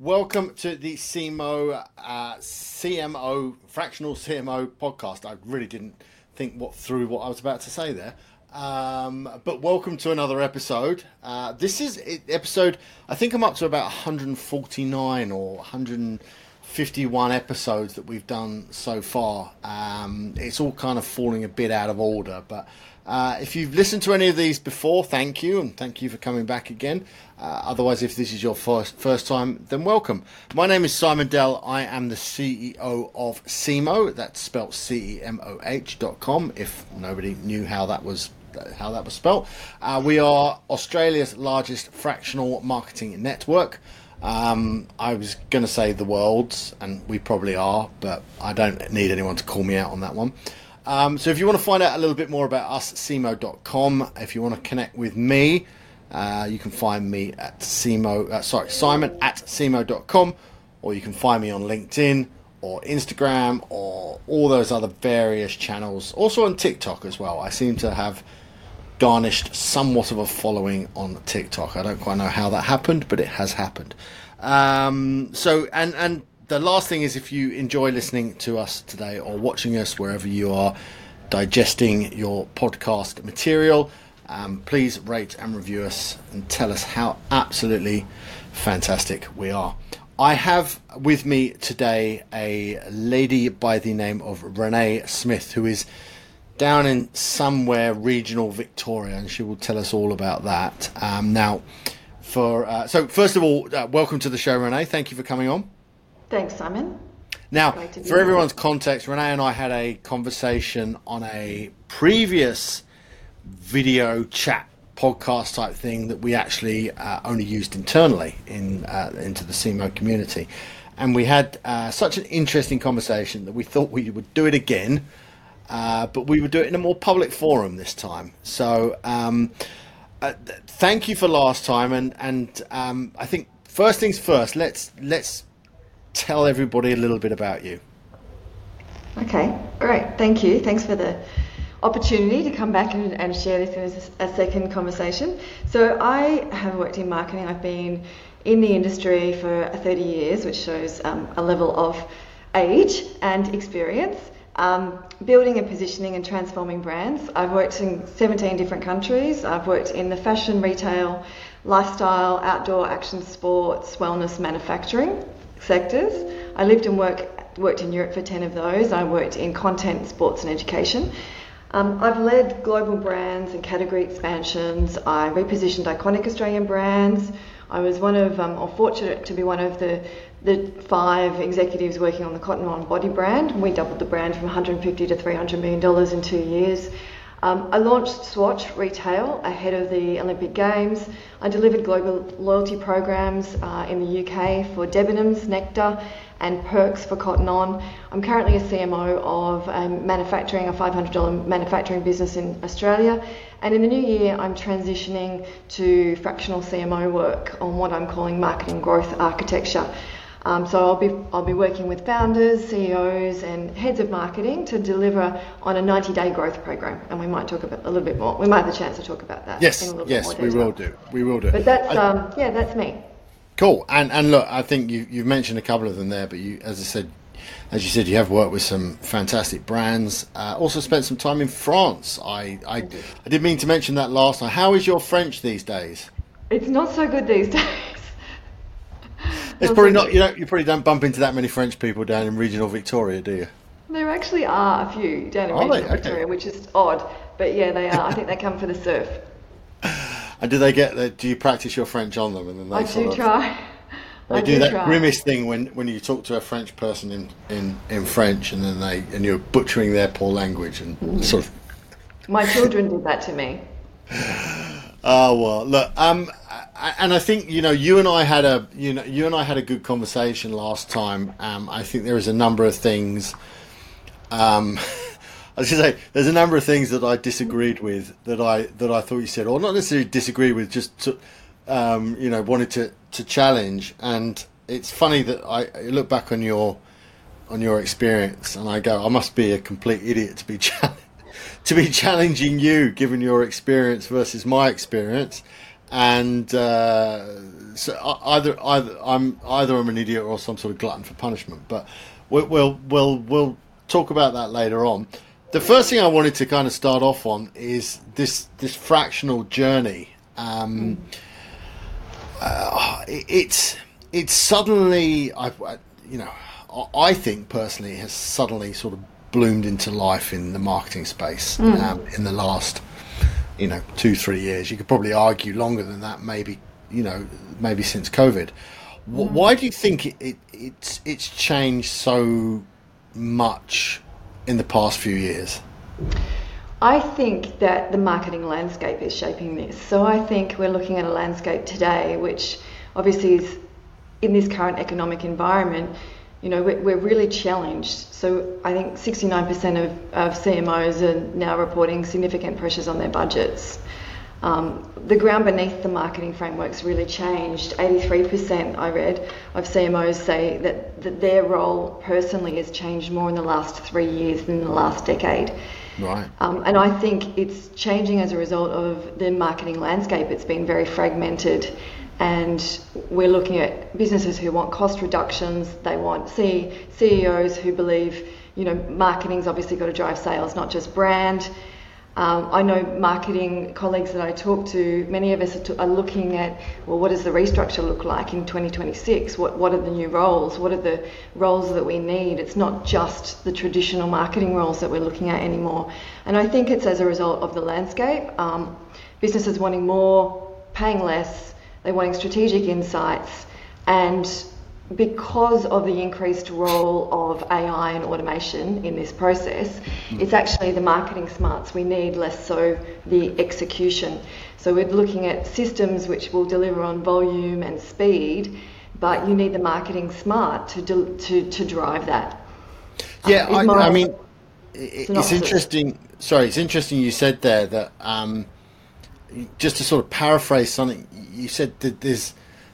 welcome to the CMO Fractional CMO podcast. I really didn't think through what I was about to say there. But welcome to another episode. This is episode, I think I'm up to about 149 or 151 episodes that we've done so far. It's all kind of falling a bit out of order, but if you've listened to any of these before, thank you, and thank you for coming back again. Otherwise, if this is your first time, then welcome. My name is Simon Dell. I am the CEO of CMO. That's spelt CEMOH.com. If nobody knew how that was spelt, we are Australia's largest fractional marketing network. I was going to say the world's, and we probably are, but I don't need anyone to call me out on that one. So if you want to find out a little bit more about us, CMO.com. If you want to connect with me, you can find me at Simon at CMO.com, or you can find me on LinkedIn or Instagram or all those other various channels. Also on TikTok as well. I seem to have garnished somewhat of a following on TikTok. I don't quite know how that happened, but it has happened. And the last thing is, if you enjoy listening to us today or watching us wherever you are digesting your podcast material, please rate and review us and tell us how absolutely fantastic we are. I have with me today a lady by the name of Renee Smith, who is down in somewhere regional Victoria, and she will tell us all about that. So first of all, welcome to the show, Renee. Thank you for coming on. Thanks, Simon. Now, for everyone's context, Renee and I had a conversation on a previous video chat podcast type thing that we actually only used internally into the CMO community. And we had such an interesting conversation that we thought we would do it again, but we would do it in a more public forum this time. So thank you for last time. And I think first things first, let's tell everybody a little bit about you. Okay, great. Thank you. Thanks for the opportunity to come back and share this in a second conversation. So I have worked in marketing. I've been in the industry for 30 years, which shows a level of age and experience, building and positioning and transforming brands. I've worked in 17 different countries. I've worked in the fashion, retail, lifestyle, outdoor, action sports, wellness, manufacturing sectors. I lived and worked in Europe for 10 of those. I worked in content, sports and education. I've led global brands and category expansions. I repositioned iconic Australian brands. I was fortunate to be one of the 5 executives working on the Cotton On body brand. We doubled the brand from $150 to $300 million in 2 years. I launched Swatch Retail ahead of the Olympic Games. I delivered global loyalty programs in the UK for Debenhams, Nectar and Perks for Cotton On. I'm currently a CMO of a $500 manufacturing business in Australia. And in the new year, I'm transitioning to fractional CMO work on what I'm calling marketing growth architecture. So I'll be working with founders, CEOs and heads of marketing to deliver on a 90-day growth program, and we might talk about a little bit more. We might have the chance to talk about that. Yes, in a little bit more detail. We will do. But that's me. Cool. And look, I think you've mentioned a couple of them there, but as you said, you have worked with some fantastic brands. Also spent some time in France. I did mean to mention that last night. How is your French these days? It's not so good these days. It's probably not. You probably don't bump into that many French people down in regional Victoria, do you? There actually are a few down in regional Victoria, which is odd. But yeah, they are. I think they come for the surf. And do you practice your French on them? And then I do try. They do that grimace thing when you talk to a French person in French, and then you're butchering their poor language and sort of. My children did that to me. Oh well, look. And I think you and I had a good conversation last time. I think there is a number of things. I was going to say there's a number of things that I disagreed with that I thought you said, or not necessarily disagreed with, just wanted to challenge. And it's funny that I look back on your experience and I go, I must be a complete idiot to be challenging you, given your experience versus my experience. and so either I'm an idiot or some sort of glutton for punishment. But we'll talk about that later on. The first thing I wanted to kind of start off on is this fractional journey. It's suddenly, I think personally, has suddenly sort of bloomed into life in the marketing space in the last 2-3 years. You could probably argue longer than that, maybe since COVID. Why do you think it's changed so much in the past few years? I think that the marketing landscape is shaping this. So I think we're looking at a landscape today which obviously is, in this current economic environment, we're really challenged. So I think 69% of CMOs are now reporting significant pressures on their budgets. The ground beneath the marketing framework's really changed. 83%, I read, of CMOs say that their role personally has changed more in the last 3 years than the last decade. Right. And I think it's changing as a result of the marketing landscape. It's been very fragmented, and we're looking at businesses who want cost reductions. They want CEOs who believe, marketing's obviously got to drive sales, not just brand. I know marketing colleagues that I talk to, many of us are looking at, well, what does the restructure look like in 2026? What are the new roles? What are the roles that we need? It's not just the traditional marketing roles that we're looking at anymore. And I think it's as a result of the landscape. Businesses wanting more, paying less, they're wanting strategic insights, and because of the increased role of AI and automation in this process, it's actually the marketing smarts we need, less so the execution. So we're looking at systems which will deliver on volume and speed, but you need the marketing smart to drive that. Yeah, I mean, it's interesting. Sorry, it's interesting you said there that just to sort of paraphrase something you said, that there's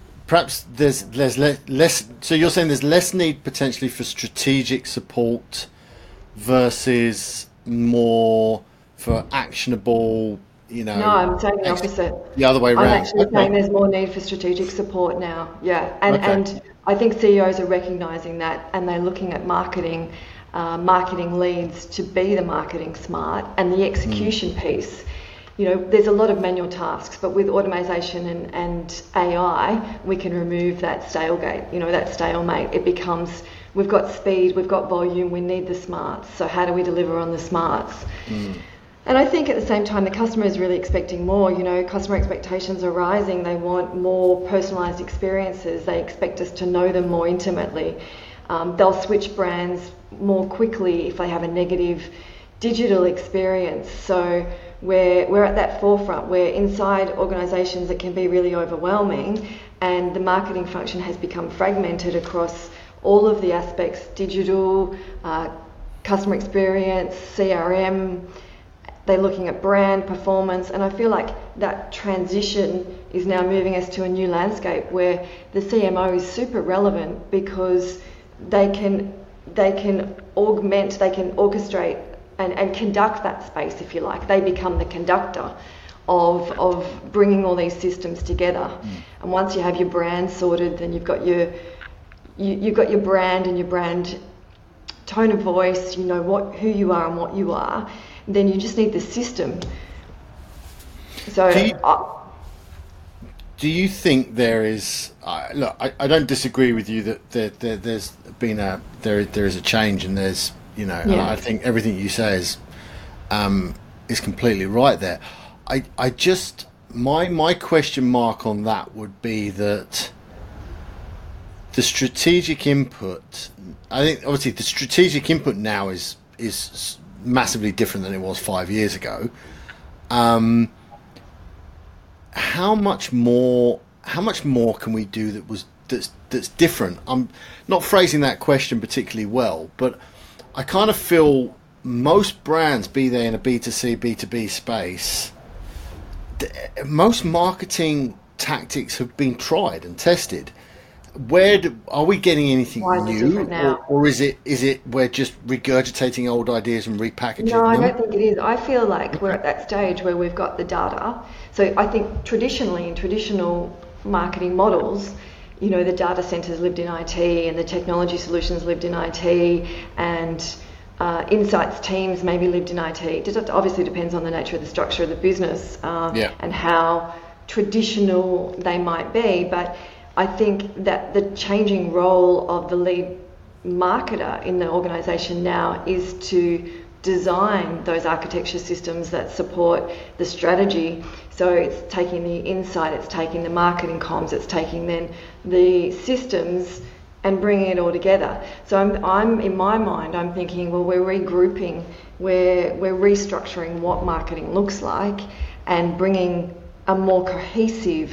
less. So you're saying there's less need potentially for strategic support versus more for actionable. No, I'm saying the opposite. The other way around. I'm actually saying there's more need for strategic support now. Yeah, and I think CEOs are recognising that, and they're looking at marketing leads to be the marketing smart, and the execution piece. There's a lot of manual tasks, but with automation and AI, we can remove that stalemate. That stalemate. It becomes, we've got speed, we've got volume, we need the smarts. So how do we deliver on the smarts? And I think at the same time, the customer is really expecting more. Customer expectations are rising. They want more personalised experiences. They expect us to know them more intimately. They'll switch brands more quickly if they have a negative digital experience. So we're at that forefront where inside organisations it can be really overwhelming, and the marketing function has become fragmented across all of the aspects: digital, customer experience, CRM. They're looking at brand performance, and I feel like that transition is now moving us to a new landscape where the CMO is super relevant because they can augment, they can orchestrate and conduct that space, if you like. They become the conductor of bringing all these systems together. And once you have your brand sorted, then you've got your brand and your brand tone of voice. You know who you are and what you are. Then you just need the system. So do you think there is? Look, I don't disagree with you that there's been there is a change, and there's and I think everything you say is completely right there. I just my question mark on that would be that the strategic input. I think obviously the strategic input now is massively different than it was 5 years ago. How much more can we do that's different? I'm not phrasing that question particularly well, but I kind of feel most brands, be they in a B2C, B2B space, most marketing tactics have been tried and tested. are we getting anything Why is it new, different now? or is it we're just regurgitating old ideas and repackaging No, I them? don't think it is. I feel like we're at that stage where we've got the data. So I think traditionally, in traditional marketing models, you know, the data centers lived in IT and the technology solutions lived in IT, and insights teams maybe lived in IT. It just obviously depends on the nature of the structure of the business and how traditional they might be. But I think that the changing role of the lead marketer in the organisation now is to design those architecture systems that support the strategy. So it's taking the insight, it's taking the marketing comms, it's taking then the systems and bringing it all together. So I'm in my mind, I'm thinking, well, we're regrouping, we're restructuring what marketing looks like and bringing a more cohesive,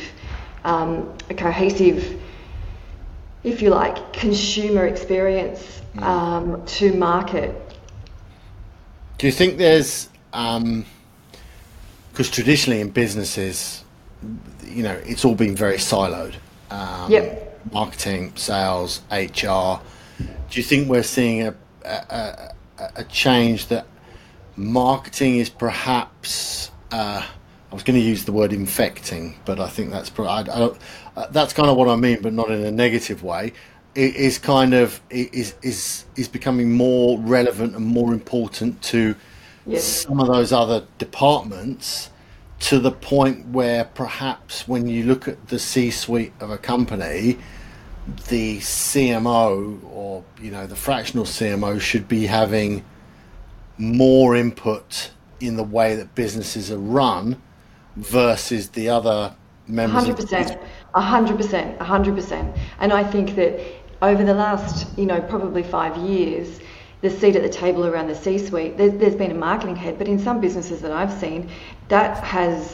if you like, consumer experience to market. Do you think there's, because traditionally in businesses, you know, it's all been very siloed. Marketing, sales, HR. Do you think we're seeing a change that marketing is perhaps, I was going to use the word infecting, but I think that's that's kind of what I mean, but not in a negative way. It is kind of is becoming more relevant and more important to some of those other departments, to the point where perhaps when you look at the C-suite of a company, the CMO or, you know, the fractional CMO should be having more input in the way that businesses are run versus the other members. 100%. And I think that over the last, you know, probably 5 years, the seat at the table around the C-suite, there's been a marketing head, but in some businesses that I've seen, that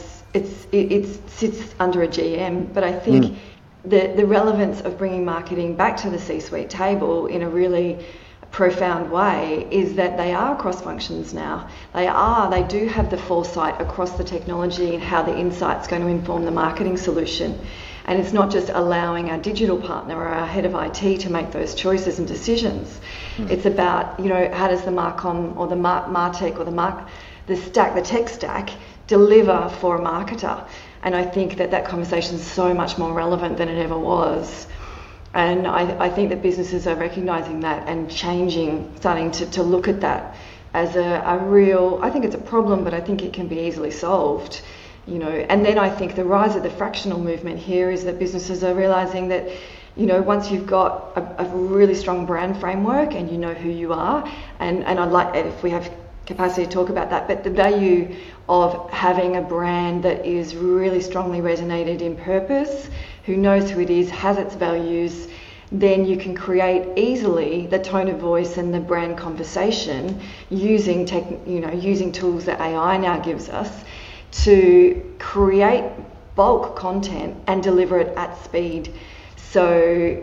it sits under a GM. But I think the relevance of bringing marketing back to the C-suite table in a really profound way is that they are cross functions now. They do have the foresight across the technology and how the insight's going to inform the marketing solution. And it's not just allowing our digital partner or our head of IT to make those choices and decisions. It's about, you know, how does the Marcom or the Martech or the tech stack deliver for a marketer? And I think that conversation is so much more relevant than it ever was. And I think that businesses are recognising that and starting to look at that as a real, I think it's a problem, but I think it can be easily solved. You know, and then I think the rise of the fractional movement here is that businesses are realising that, you know, once you've got a really strong brand framework and you know who you are, and I'd like, if we have capacity to talk about that, but the value of having a brand that is really strongly resonated in purpose, who knows who it is, has its values, then you can create easily the tone of voice and the brand conversation using tools that AI now gives us to create bulk content and deliver it at speed. So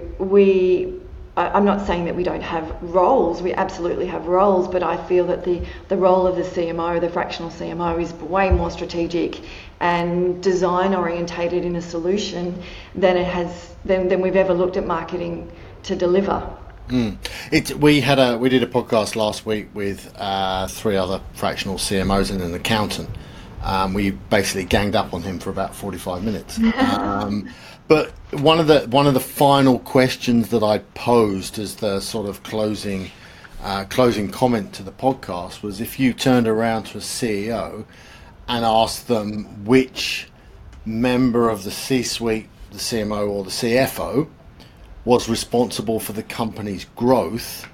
I'm not saying that we don't have roles, we absolutely have roles, but I feel that the role of the CMO, the fractional CMO, is way more strategic and design orientated in a solution than we've ever looked at marketing to deliver. We did a podcast last week with 3 other fractional CMOs and an accountant. We basically ganged up on him for about 45 minutes. But one of the final questions that I posed as the sort of closing comment to the podcast was, if you turned around to a CEO and asked them which member of the C-suite, the CMO or the CFO, was responsible for the company's growth,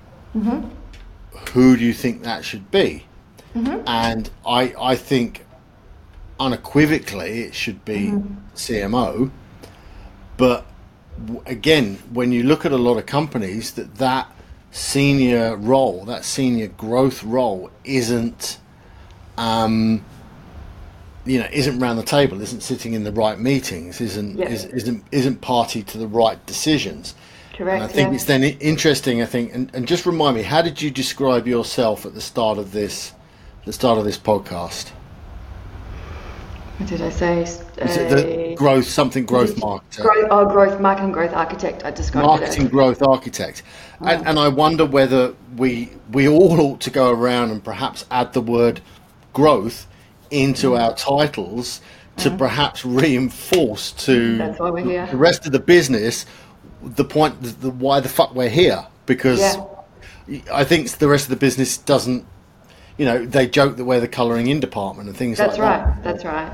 who do you think that should be? And I think unequivocally it should be CMO. But again, when you look at a lot of companies, that senior role, that senior growth role isn't around the table, isn't sitting in the right meetings, isn't party to the right decisions. Correct. And I think it's then interesting, and just remind me, how did you describe yourself at the start of this podcast? What did I say? Is it the growth marketer? Marketing growth architect. I described Marketing growth architect. And I wonder whether we all ought to go around and perhaps add the word growth into our titles to perhaps reinforce to That's why we're here. the rest of the business the point, why the fuck we're here. Because I think the rest of the business doesn't, they joke that we're the colouring in department and things like that. That's right.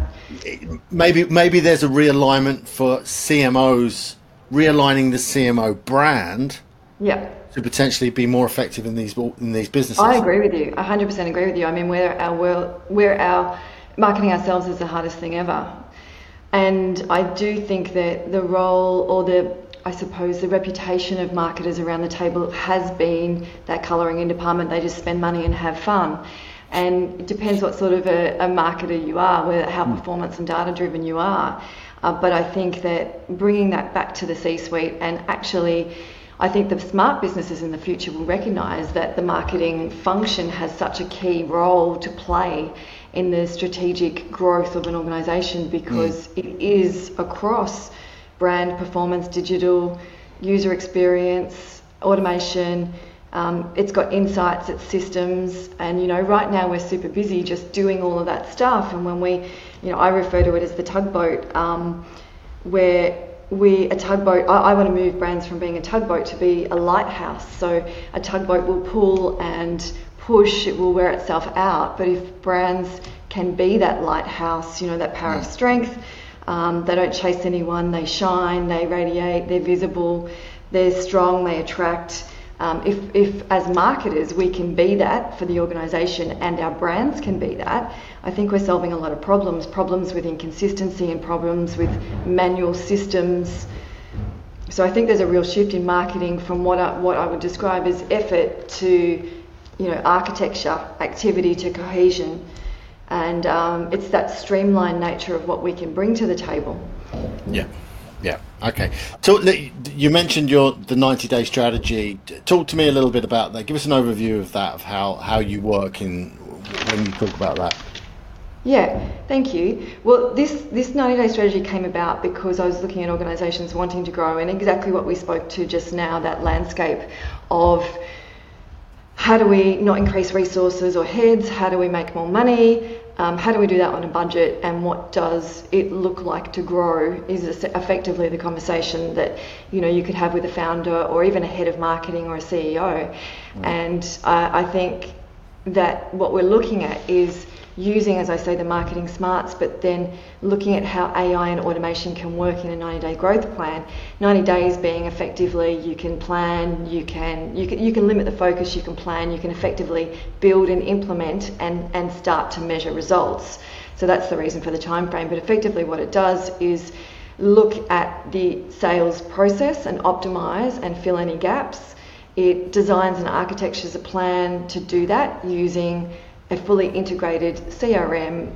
Maybe there's a realignment for CMOs, realigning the CMO brand. Yeah. To potentially be more effective in these businesses. I agree with you. 100% agree with you. I mean, we're our marketing ourselves is the hardest thing ever, and I do think that the role or the reputation of marketers around the table has been that colouring in department. They just spend money and have fun. And it depends what sort of a marketer you are, how performance and data driven you are. But I think that bringing that back to the C-suite, and actually I think the smart businesses in the future will recognise that the marketing function has such a key role to play in the strategic growth of an organisation, because it is across brand, performance, digital, user experience, automation. It's got insights, it's systems, and right now we're super busy just doing all of that stuff. And when I refer to it as the tugboat, where a tugboat, I want to move brands from being a tugboat to be a lighthouse. So a tugboat will pull and push, it will wear itself out. But if brands can be that lighthouse, that power of strength, they don't chase anyone, they shine, they radiate, they're visible, they're strong, they attract. If as marketers we can be that for the organisation and our brands can be that, I think we're solving a lot of problems with inconsistency and problems with manual systems. So I think there's a real shift in marketing from what I would describe as effort to, architecture, activity to cohesion. And it's that streamlined nature of what we can bring to the table. Yeah. Okay. So you mentioned the 90-day strategy. Talk to me a little bit about that. Give us an overview of that, of how you work when you talk about that. Yeah, thank you. Well, this 90-day strategy came about because I was looking at organisations wanting to grow, and exactly what we spoke to just now, that landscape of how do we not increase resources or heads, how do we make more money, how do we do that on a budget, and what does it look like to grow is effectively the conversation that you could have with a founder or even a head of marketing or a CEO. And I think that what we're looking at is using, as I say, the marketing smarts, but then looking at how AI and automation can work in a 90-day growth plan. 90 days being effectively, you can plan, you can limit the focus, you can plan, you can effectively build and implement and start to measure results. So that's the reason for the time frame. But effectively what it does is look at the sales process and optimize and fill any gaps. It designs and architectures a plan to do that using a fully integrated CRM.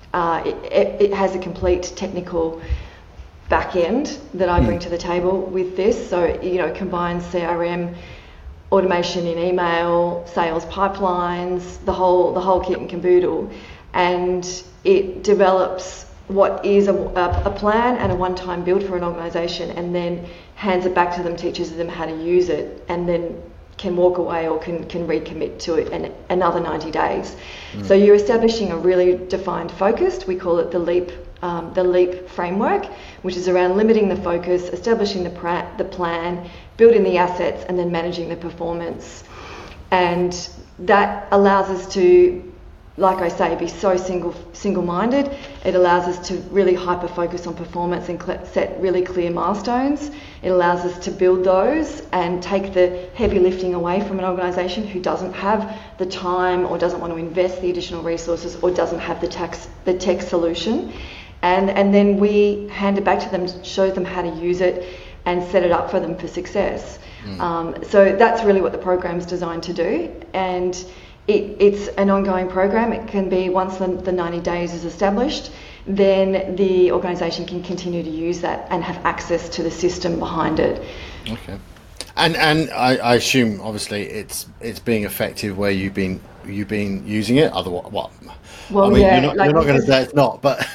It has a complete technical back end that I bring to the table with this. So it combines CRM, automation in email, sales pipelines, the whole kit and caboodle, and it develops what is a plan and a one-time build for an organisation, and then hands it back to them, teaches them how to use it, and then can walk away or can recommit to it another 90 days. So you're establishing a really defined focus. We call it the LEAP framework, which is around limiting the focus, establishing the plan, building the assets, and then managing the performance. And that allows us to, like I say, be so single-minded. It allows us to really hyper-focus on performance and set really clear milestones. It allows us to build those and take the heavy lifting away from an organisation who doesn't have the time or doesn't want to invest the additional resources or doesn't have the tech solution. And then we hand it back to them, show them how to use it and set it up for them for success. So that's really what the program's designed to do. And it's an ongoing program. It can be once the 90 days is established, then the organisation can continue to use that and have access to the system behind it. Okay. And I assume obviously it's being effective where you've been using it. Otherwise, what? Well, I mean, you're not going to say it's not, but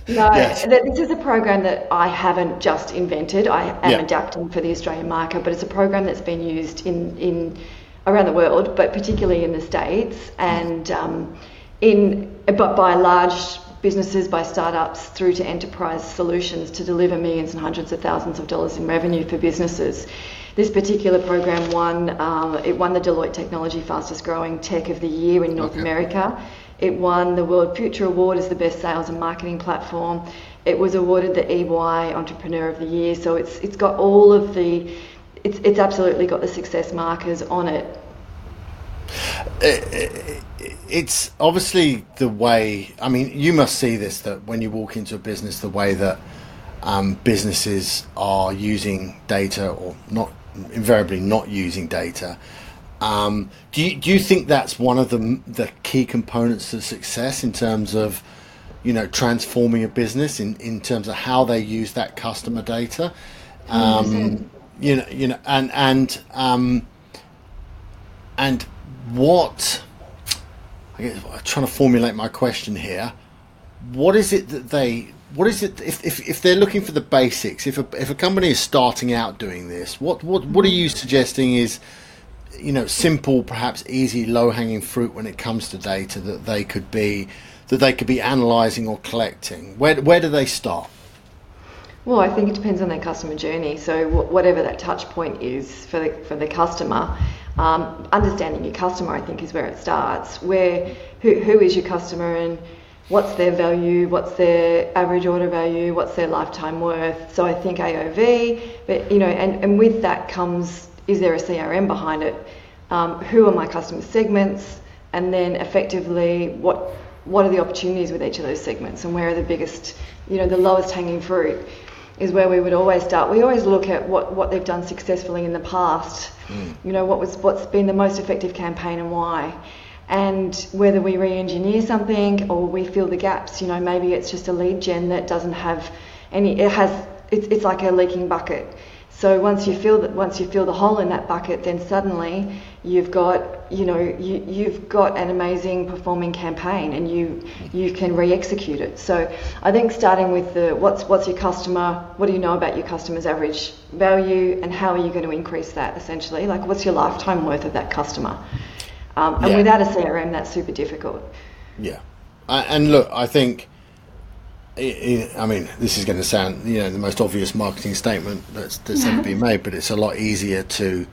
No, Yes. this is a program that I haven't just invented. I am Yeah. adapting for the Australian market, but it's a program that's been used in around the world, but particularly in the States, and but by large businesses, by startups, through to enterprise solutions to deliver millions and hundreds of thousands of dollars in revenue for businesses. This particular program won the Deloitte Technology Fastest Growing Tech of the Year in North America. It won the World Future Award as the best sales and marketing platform. It was awarded the EY Entrepreneur of the Year. So it's got all of it's absolutely got the success markers on it. It's obviously the way, I mean, you must see this, that when you walk into a business, the way that businesses are using data or not, invariably not using data. Do you think that's one of the key components of success in terms of, transforming a business in terms of how they use that customer data? And what, I guess, I'm trying to formulate my question here. What is it if they're looking for the basics, if a company is starting out doing this, what are you suggesting is, simple, perhaps easy, low-hanging fruit when it comes to data that they could be analysing or collecting? Where do they start? Well, I think it depends on their customer journey. So whatever that touch point is for the customer, understanding your customer, I think, is where it starts. Who is your customer, and what's their value, what's their average order value, what's their lifetime worth. So I think AOV, but and with that comes, is there a CRM behind it? Who are my customer segments? And then effectively, what are the opportunities with each of those segments, and where are the biggest, the lowest hanging fruit is where we would always start. We always look at what they've done successfully in the past. What's been the most effective campaign and why. And whether we re-engineer something or we fill the gaps, maybe it's just a lead gen that doesn't have any, it's like a leaking bucket. So once you fill the hole in that bucket, then suddenly you've got an amazing performing campaign, and you can re-execute it. So I think starting with what's your customer, what do you know about your customer's average value, and how are you going to increase that, essentially? Like, what's your lifetime worth of that customer? And without a CRM, that's super difficult. Yeah. And look, I think, I mean, this is going to sound, the most obvious marketing statement that's ever been made, but it's a lot easier to,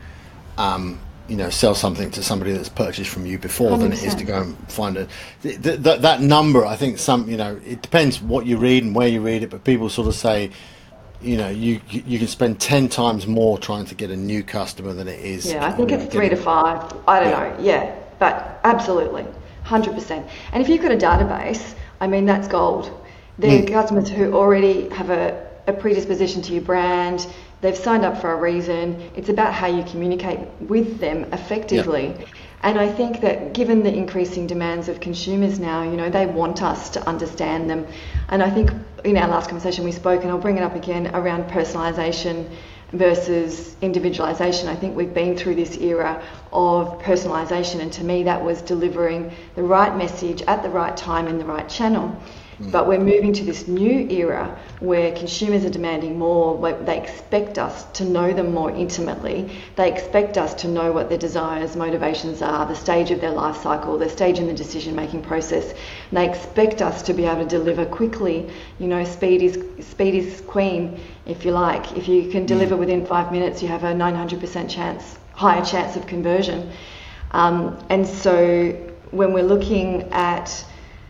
sell something to somebody that's purchased from you before 100%. Than it is to go and find it. That number, I think it depends what you read and where you read it, but people sort of say, you can spend 10 times more trying to get a new customer than it is. Yeah, I think it's 3 to 5. I don't know. Yeah, but absolutely, 100%. And if you've got a database, I mean, that's gold. They're customers who already have a predisposition to your brand. They've signed up for a reason. It's about how you communicate with them effectively. Yep. And I think that given the increasing demands of consumers now, they want us to understand them. And I think in our last conversation we spoke, and I'll bring it up again, around personalisation versus individualisation. I think we've been through this era of personalisation, and to me that was delivering the right message at the right time in the right channel. But we're moving to this new era where consumers are demanding more. They expect us to know them more intimately. They expect us to know what their desires, motivations are, the stage of their life cycle, their stage in the decision-making process. And they expect us to be able to deliver quickly. Speed is queen, if you like. If you can deliver within 5 minutes, you have a 900% higher chance of conversion. And so when we're looking at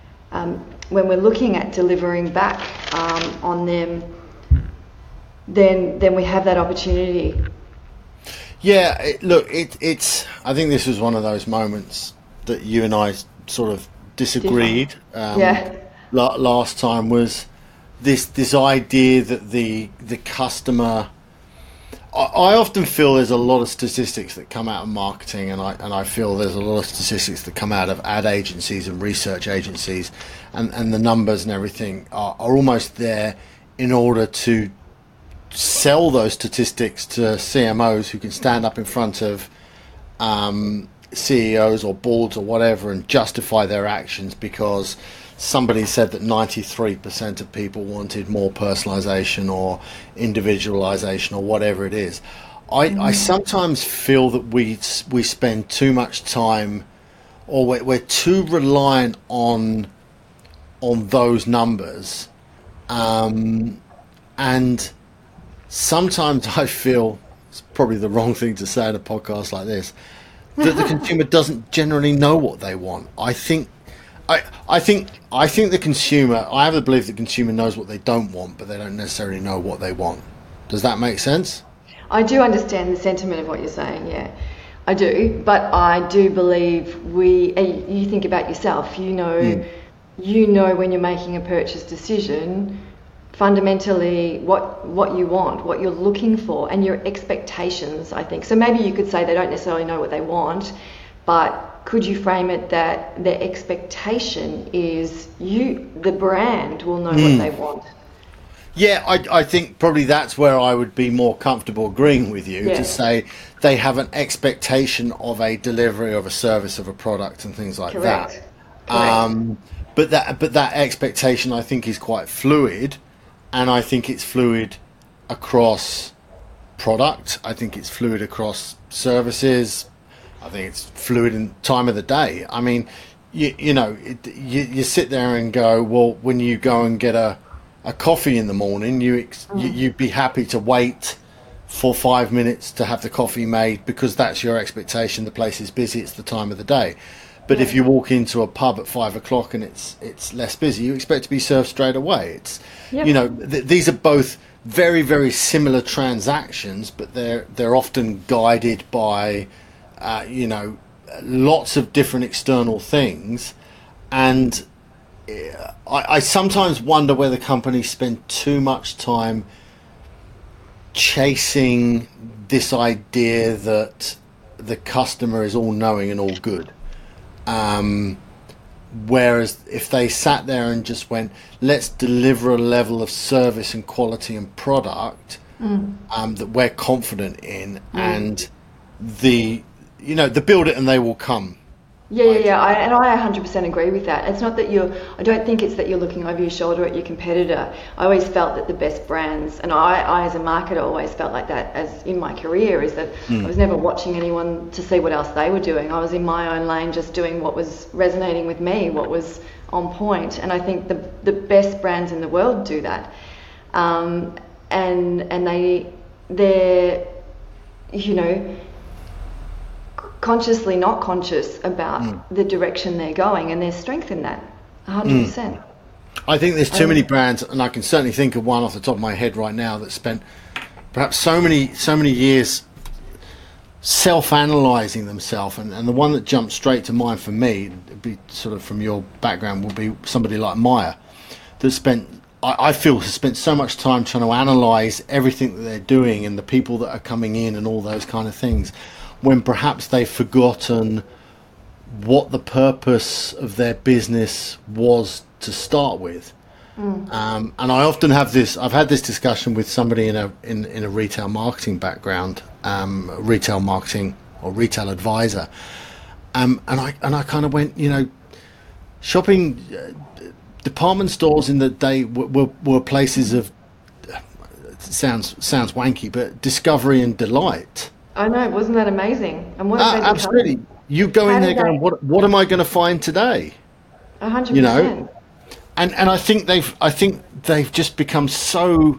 delivering back on them, then we have that opportunity. Yeah, it's. I think this was one of those moments that you and I sort of disagreed. Last time was this idea that the customer. I often feel there's a lot of statistics that come out of marketing, and I feel there's a lot of statistics that come out of ad agencies and research agencies, and the numbers and everything are almost there in order to sell those statistics to CMOs who can stand up in front of CEOs or boards or whatever and justify their actions because somebody said that 93% of people wanted more personalization or individualization or whatever it is. I sometimes feel that we spend too much time, or we're too reliant on those numbers, and sometimes I feel it's probably the wrong thing to say in a podcast like this, that the consumer doesn't generally know what they want. I think the consumer. I have the belief that the consumer knows what they don't want, but they don't necessarily know what they want. Does that make sense? I do understand the sentiment of what you're saying, yeah, I do. But I do believe you think about yourself, you know when you're making a purchase decision, fundamentally what you want, what you're looking for, and your expectations, I think. So maybe you could say they don't necessarily know what they want, but could you frame it that their expectation is the brand will know what they want? Yeah, I think probably that's where I would be more comfortable agreeing with you, to say they have an expectation of a delivery of a service, of a product and things like Correct. that. But that expectation, I think, is quite fluid, and I think it's fluid across product. I think it's fluid across services. I think it's fluid in time of the day. I mean, you sit there and go, well, when you go and get a coffee in the morning, you'd be happy to wait for 5 minutes to have the coffee made because that's your expectation. The place is busy, it's the time of the day. But if you walk into a pub at 5 o'clock and it's less busy, you expect to be served straight away. These are both very, very similar transactions, but they're often guided by lots of different external things. And I sometimes wonder whether companies spend too much time chasing this idea that the customer is all knowing and all good. Whereas if they sat there and just went, let's deliver a level of service and quality and product that we're confident in, and the build it and they will come. Yeah. I 100% agree with that. It's not that I don't think it's that you're looking over your shoulder at your competitor. I always felt that the best brands, and I as a marketer always felt like that as in my career, is that I was never watching anyone to see what else they were doing. I was in my own lane just doing what was resonating with me, what was on point. And I think the best brands in the world do that. And they're consciously not conscious about the direction they're going, and there's strength in that, 100%. I think there's too many brands, and I can certainly think of one off the top of my head right now that spent perhaps so many years self-analysing themselves, and the one that jumped straight to mind for me, it'd be sort of from your background, would be somebody like Myer, that I feel has spent so much time trying to analyse everything that they're doing and the people that are coming in and all those kind of things, when perhaps they've forgotten what the purpose of their business was to start with. And I often I've had this discussion with somebody in a retail marketing background, retail marketing or retail advisor, and I kind of went, shopping department stores in the day were places of, sounds wanky, but discovery and delight. I know, wasn't that amazing? And what absolutely. You go in there going, what am I going to find today? 100%. And I think they've just become so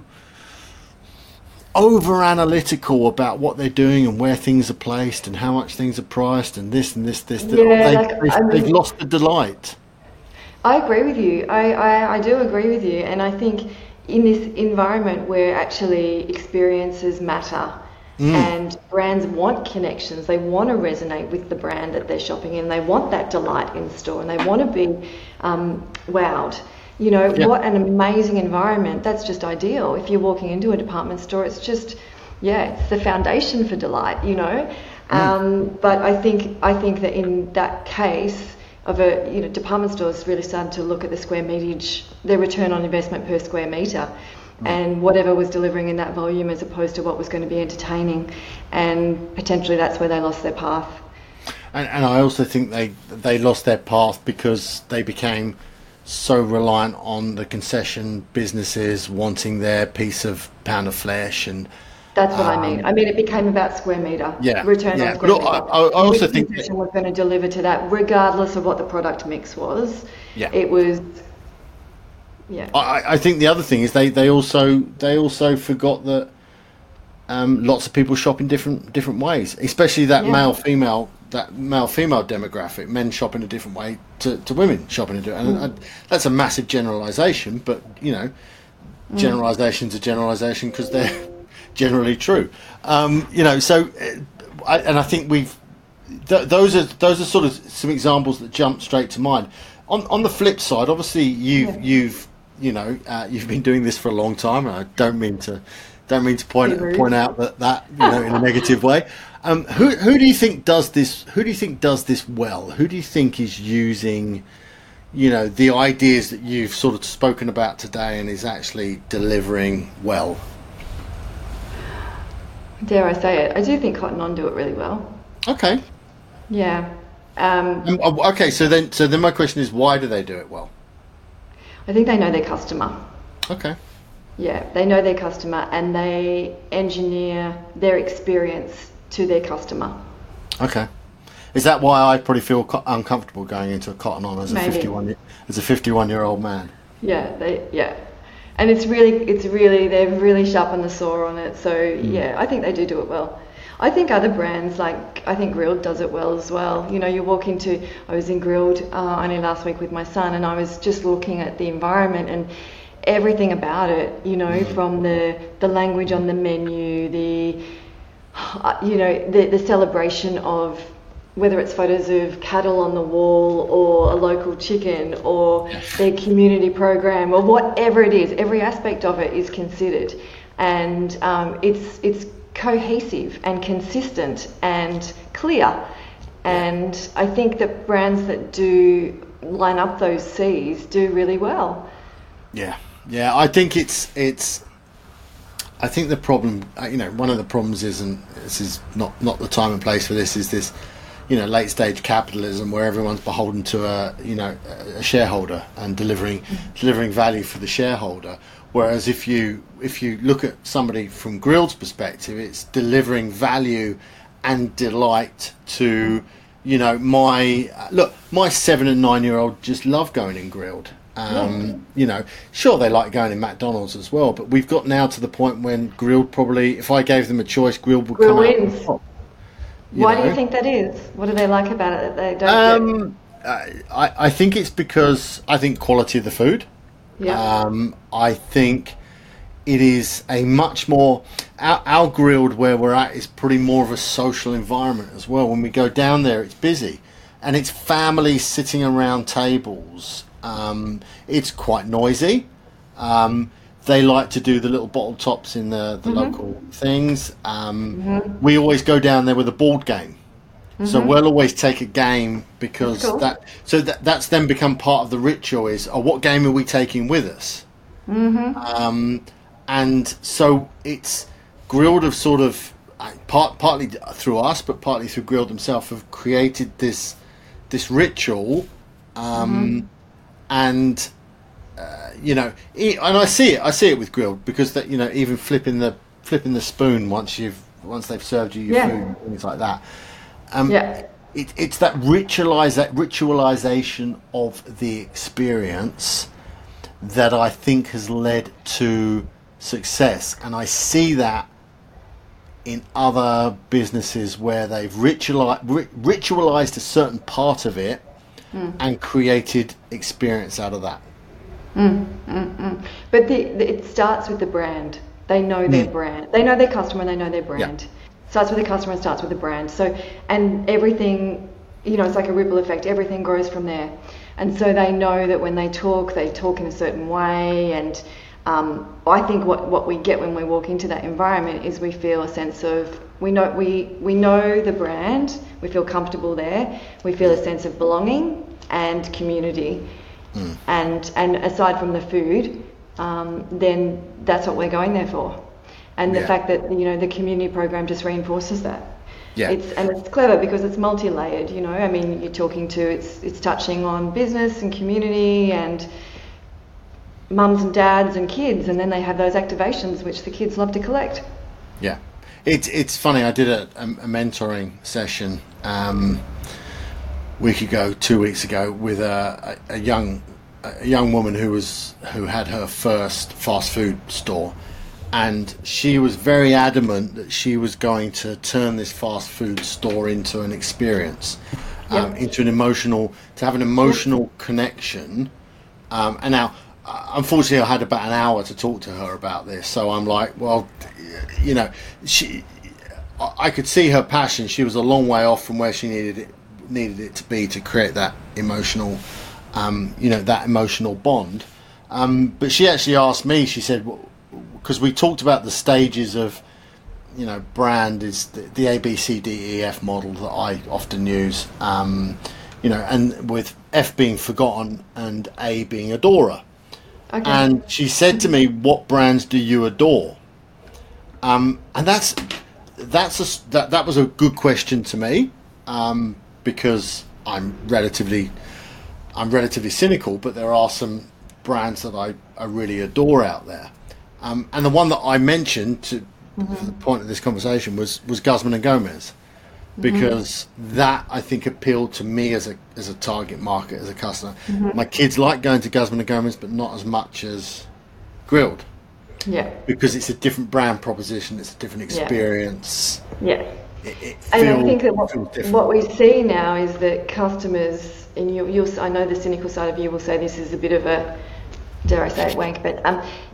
over analytical about what they're doing and where things are placed and how much things are priced and this and this. They've lost the delight. I agree with you. I do agree with you, and I think in this environment where actually experiences matter. And brands want connections. They want to resonate with the brand that they're shopping in. They want that delight in store, and they want to be wowed. What an amazing environment. That's just ideal. If you're walking into a department store, it's just, it's the foundation for delight, But I think that in that case of department stores really started to look at the square meterage, their return on investment per square meter. And whatever was delivering in that volume as opposed to what was going to be entertaining, and potentially that's where they lost their path. And I also think they lost their path because they became so reliant on the concession businesses wanting their piece of pound of flesh and That's what I mean. I mean, it became about square meter, yeah, return on yeah. square But meter. I And also which think concession was going to deliver to that, regardless of what the product mix was. yeah. It was, yeah. I think the other thing is they also forgot that lots of people shop in different ways, especially that Yeah. male female demographic. Men shop in a different way to women shop in a different. And that's a massive generalisation, but generalisations are generalisation because they're generally true. So I think those are sort of some examples that jump straight to mind. On the flip side, obviously you've been doing this for a long time, and I don't mean to point out that in a negative way. Who do you think does this? Who do you think does this well? Who do you think is using, the ideas that you've sort of spoken about today and is actually delivering well? Dare I say it? I do think Cotton On do it really well. Okay. Yeah. Okay. So then my question is, why do they do it well? I think they know their customer. Okay. Yeah, they know their customer and they engineer their experience to their customer. Okay. Is that why I probably feel uncomfortable going into a Cotton On as a Maybe. 51-year-old man? Yeah, and it's really they're really sharp on the saw on it. So yeah, I think they do it well. I think other brands I think Grilled does it well as well. You walk into, I was in Grilled only last week with my son, and I was just looking at the environment and everything about it. From the language on the menu, the celebration of whether it's photos of cattle on the wall or a local chicken or their community program or whatever it is, every aspect of it is considered, and it's cohesive and consistent and clear. And I think that brands that do line up those C's do really well. Yeah, I think I think the problem, one of the problems is, and this is not the time and place for this, is this, late stage capitalism where everyone's beholden to a shareholder and delivering value for the shareholder. Whereas if you look at somebody from Grilled's perspective, it's delivering value and delight to, my 7 and 9-year-old just love going in Grilled. Sure, they like going in McDonald's as well, but we've got now to the point when Grilled probably, if I gave them a choice, Grilled would come out on top. Why do you think that is? What do they like about it that they don't get? I think it's because I think quality of the food. Yeah. I think it is a much more our Grilled where we're at is pretty more of a social environment as well. When we go down there, it's busy, and it's families sitting around tables. It's quite noisy. They like to do the little bottle tops in the local things. We always go down there with a board game. So we'll always take a game because that's then become part of the ritual is, what game are we taking with us? And so it's Grilled have sort of, partly through us, but partly through Grilled themselves, have created this ritual. And and I see it with Grilled because that even flipping the spoon once they've served you your food and things like that. It's that ritualization of the experience that I think has led to success, and I see that in other businesses where they've ritualized a certain part of it and created experience out of that. But it starts with the brand. They know their brand. They know their customer and they know their brand. Yeah. Starts with the customer and starts with the brand. So, and everything, it's like a ripple effect. Everything grows from there. And so they know that when they talk in a certain way. And I think what we get when we walk into that environment is we feel a sense of, we know the brand, we feel comfortable there, we feel a sense of belonging and community. And aside from the food, then that's what we're going there for. And the fact that the community program just reinforces that. Yeah. It's clever because it's multi-layered, you know. I mean, you're talking to it's touching on business and community and mums and dads and kids, and then they have those activations which the kids love to collect. Yeah. It's funny. I did a mentoring session week ago, 2 weeks ago, with a young woman who had her first fast food store, and she was very adamant that she was going to turn this fast food store into an experience, into to have an emotional connection. And now, unfortunately, I had about an hour to talk to her about this, so I'm like, well, you know, I could see her passion. She was a long way off from where she needed it to be to create that emotional, that emotional bond. But she actually asked me. She said, because we talked about the stages of, brand is the A, B, C, D, E, F model that I often use. And with F being forgotten and A being adorer. Okay. And she said to me, "What brands do you adore?" And that was a good question to me, because I'm relatively cynical, but there are some brands that I really adore out there. And the one that I mentioned for the point of this conversation was Guzman and Gomez, because that, I think, appealed to me as a target market, as a customer. My kids like going to Guzman and Gomez, but not as much as Grilled. Yeah. Because it's a different brand proposition, it's a different experience. Yeah. And I think that what we see now is that customers, and I know the cynical side of you will say this is a bit of a, dare I say it, wank, but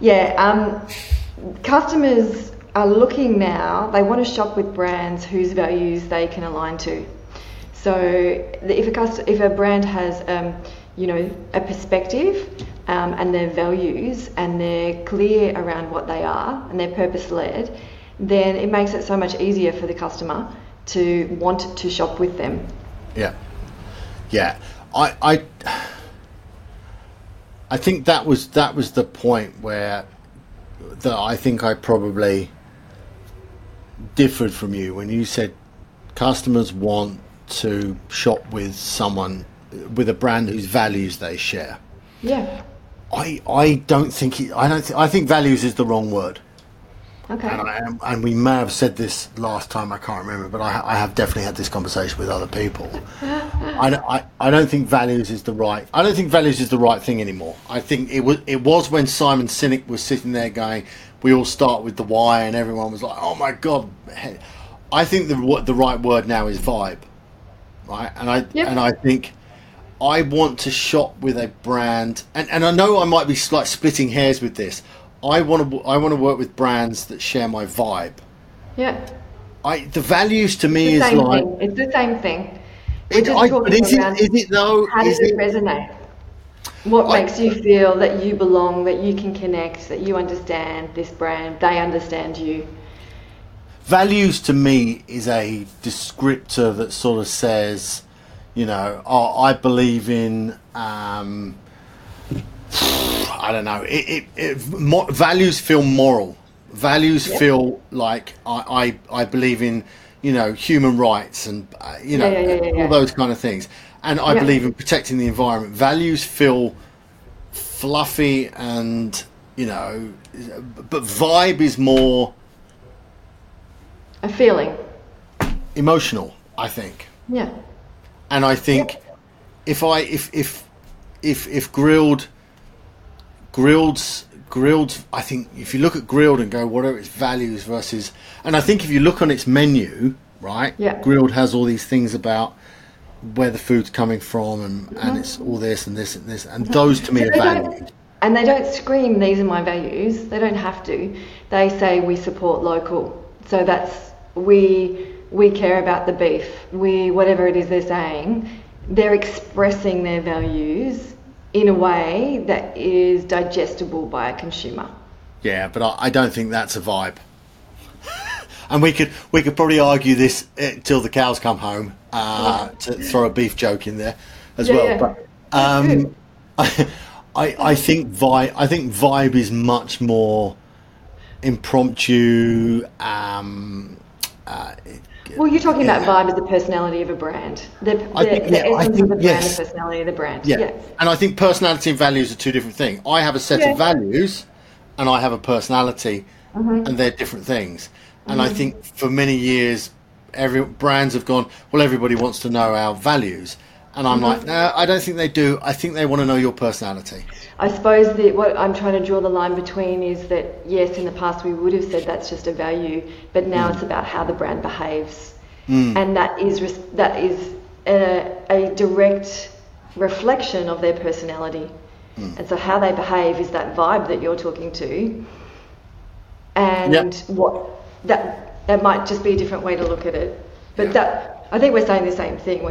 customers are looking now, they want to shop with brands whose values they can align to. So if a brand has a perspective and their values, and they're clear around what they are and they're purpose-led, then it makes it so much easier for the customer to want to shop with them. Yeah. I think that was the point where I think I probably differed from you when you said customers want to shop with someone, with a brand whose values they share. Yeah. I think values is the wrong word. Okay. And we may have said this last time, I can't remember, but I have definitely had this conversation with other people. I don't think values is the right thing anymore. I think it was when Simon Sinek was sitting there going, we all start with the why, and everyone was like, oh my God. I think the right word now is vibe, right? And I think I want to shop with a brand, and I know I might be like splitting hairs with this. I want to work with brands that share my vibe. Yeah. The values to me is like thing. It's the same thing. Is it though? How does it resonate? What makes you feel that you belong, that you can connect, that you understand this brand, they understand you? Values to me is a descriptor that sort of says, I believe in. I don't know. Values feel moral. Values feel like I believe in, human rights and all those kind of things. And I believe in protecting the environment. Values feel fluffy and but vibe is more a feeling, emotional, I think. Yeah. And I think if Grilled's, I think if you look at Grilled and go, what are its values versus, and I think if you look on its menu, right, Grilled has all these things about where the food's coming from and it's all this and this and this, and those to me are values. And they don't scream, these are my values. They don't have to. They say we support local. So that's, we care about the beef. Whatever it is they're saying, they're expressing their values in a way that is digestible by a consumer. Yeah, but I don't think that's a vibe. And we could probably argue this till the cows come home, to throw a beef joke in there as well. Yeah. But I think vibe is much more impromptu. Well, you're talking about vibe as the personality of a brand. The essence of the brand, the personality of the brand. Yeah. Yes. And I think personality and values are two different things. I have a set of values and I have a personality, and they're different things. And I think for many years, brands have gone, well, everybody wants to know our values. And I'm like, no, I don't think they do. I think they want to know your personality. I suppose what I'm trying to draw the line between is that, yes, in the past we would have said that's just a value, but now it's about how the brand behaves. And that is a direct reflection of their personality. And so how they behave is that vibe that you're talking to. And that might just be a different way to look at it. But I think we're saying the same thing.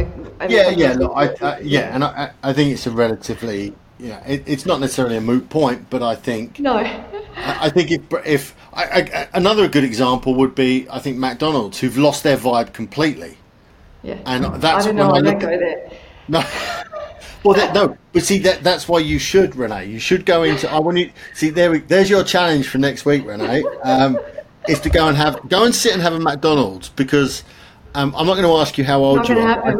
And I think it's a relatively, it's not necessarily a moot point, but I think I think if another good example would be, I think McDonald's, who've lost their vibe completely. Yeah, and that's I don't know. I don't go there. No. Well, no, but see that's why you should, Renee. You should go into. I want you see there's your challenge for next week, Renee. Is to go and sit and have a McDonald's, because I'm not going to ask you how old you are,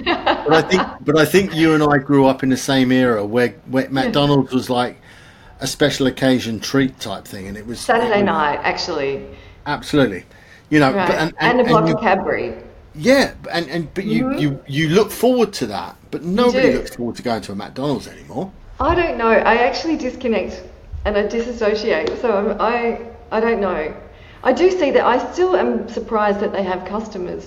but I think you and I grew up in the same era where McDonald's was like a special occasion treat type thing, and it was Saturday night, actually. Absolutely, right. and a block of Cadbury. Yeah, but you look forward to that, but nobody looks forward to going to a McDonald's anymore. I don't know. I actually disconnect and I disassociate. So I don't know. I do see that. I still am surprised that they have customers.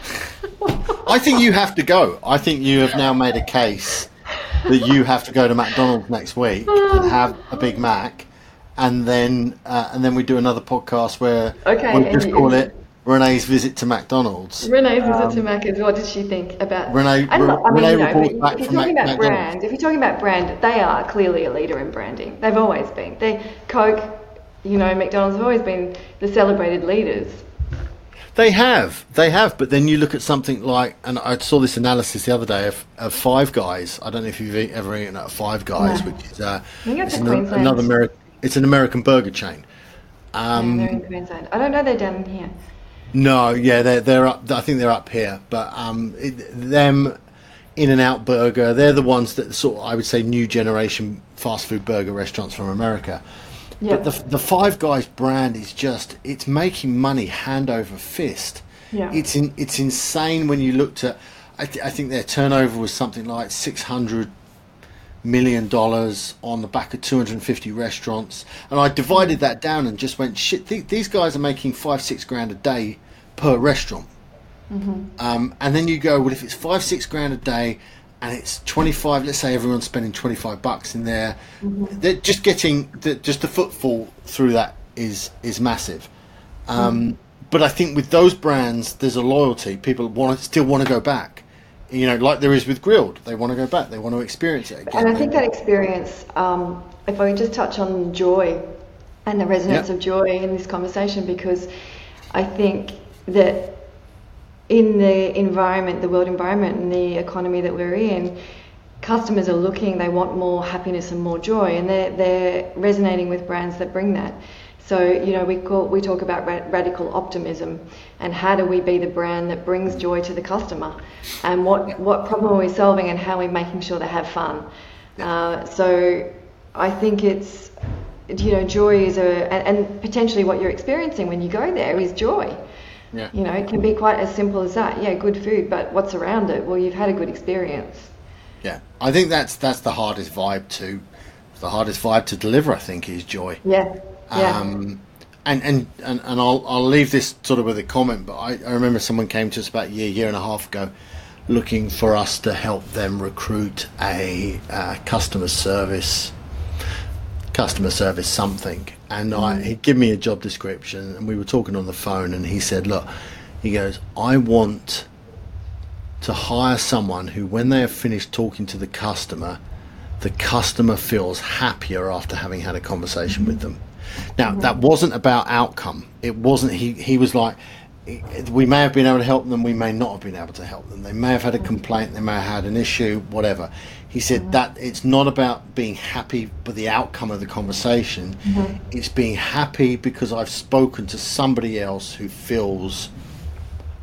I think you have to go. I think you have now made a case that you have to go to McDonald's next week and have a Big Mac, and then we do another podcast where we'll just call it Renee's Visit to McDonald's. Renee's Visit to Macca's. What did she think about Renee? Reports back from McDonald's. If you're talking about brand, they are clearly a leader in branding. They've always been. Coke, McDonald's have always been the celebrated leaders. They have, but then you look at something like, and I saw this analysis the other day of Five Guys. I don't know if you've ever eaten at Five Guys, which is it's an American burger chain. They're in Queensland. I don't know they're down here. No, yeah, they're up. I think they're up here, but them In-N-Out Burger, they're the ones that sort of, I would say, new generation fast food burger restaurants from America. But the Five Guys brand is it's making money hand over fist. Yeah. It's insane when you looked at, I think their turnover was something like $600 million on the back of 250 restaurants. And I divided that down and just went, shit, these guys are making $5-6 a day per restaurant. And then you go, well, if it's $5-6 a day, and it's 25, let's say everyone's spending $25 in there, they're just getting just the footfall through that is massive. But I think with those brands, there's a loyalty. People still want to go back, like there is with Grilled. They want to go back. They want to experience it again. And I think that experience, if I could just touch on joy and the resonance of joy in this conversation, because I think that in the world environment and the economy that we're in, customers are looking, they want more happiness and more joy, and they're resonating with brands that bring that. So, we talk about radical optimism, and how do we be the brand that brings joy to the customer, and what problem are we solving, and how are we making sure they have fun. So I think it's, joy is and potentially what you're experiencing when you go there is joy. Yeah. It can be quite as simple as that. Yeah, good food, but what's around it? Well, you've had a good experience. Yeah, I think that's the hardest vibe to deliver. I think is joy. Yeah. And I'll leave this sort of with a comment, but I remember someone came to us about a year and a half ago, looking for us to help them recruit a customer service something. And he'd give me a job description, and we were talking on the phone, and he said, look, he goes, I want to hire someone who, when they have finished talking to the customer feels happier after having had a conversation with them. Now, that wasn't about outcome. It wasn't, he was like, we may have been able to help them, we may not have been able to help them. They may have had a complaint, they may have had an issue, whatever. He said that it's not about being happy with the outcome of the conversation. It's being happy because I've spoken to somebody else who feels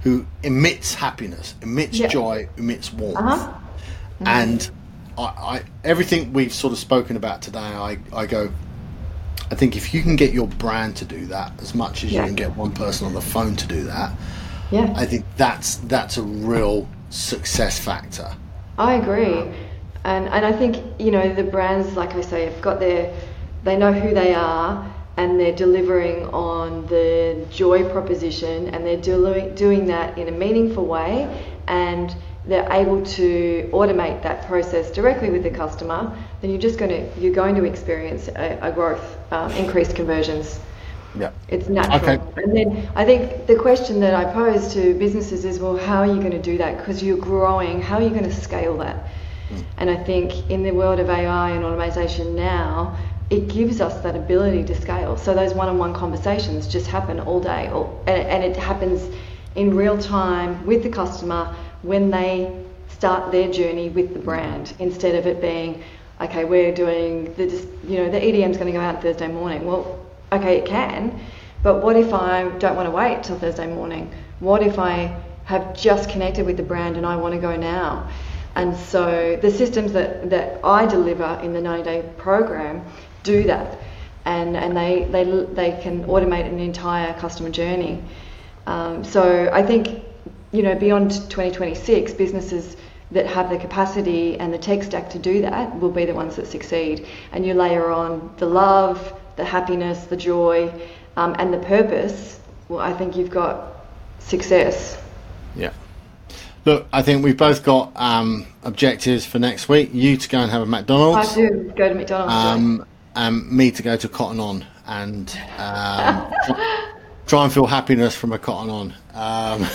who emits happiness, emits joy, emits warmth. Mm-hmm. And I everything we've sort of spoken about today, I go, I think if you can get your brand to do that as much as you can get one person on the phone to do that, I think that's a real success factor. I agree. And I think, the brands, like I say, have they know who they are, and they're delivering on the joy proposition, and they're doing that in a meaningful way, and they're able to automate that process directly with the customer, then you're going to experience a growth, increased conversions. Yeah, it's natural. Okay. And then I think the question that I pose to businesses is, well, how are you going to do that? Because you're growing, how are you going to scale that? And I think in the world of AI and automation now, it gives us that ability to scale. So those one-on-one conversations just happen all day, and it happens in real time with the customer when they start their journey with the brand, instead of it being, okay, we're doing the EDM's going to go out Thursday morning. Well, okay, it can, but what if I don't want to wait till Thursday morning? What if I have just connected with the brand and I want to go now? And so the systems that I deliver in the 90-day program do that, and they can automate an entire customer journey. So I think, beyond 2026, businesses that have the capacity and the tech stack to do that will be the ones that succeed. And you layer on the love, the happiness, the joy, and the purpose. Well, I think you've got success. Yeah. Look, I think we've both got objectives for next week. You to go and have a McDonald's. I do go to McDonald's. Me to go to Cotton On and try and feel happiness from a Cotton On.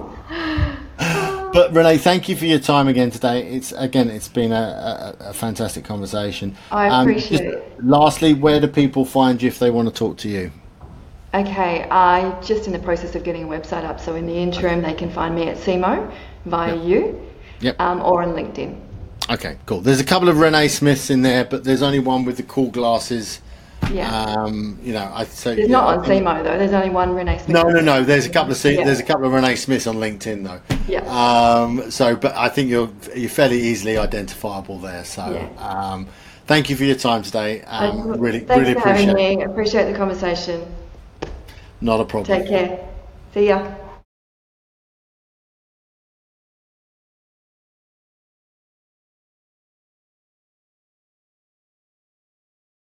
But Renee, thank you for your time again today. It's been a fantastic conversation. I appreciate it. Lastly, where do people find you if they want to talk to you? Okay, I'm just in the process of getting a website up, so in the interim they can find me at CMO via you, or on LinkedIn. Okay, cool. There's a couple of Renee Smiths in there, but there's only one with the cool glasses. Yeah. There's not on CMO though. There's only one Renee Smith. No. There's a couple of there's a couple of Renee Smiths on LinkedIn though. Yeah. But I think you're fairly easily identifiable there. So thank you for your time today. Really appreciate it. Appreciate the conversation. Not a problem. Take care. See ya.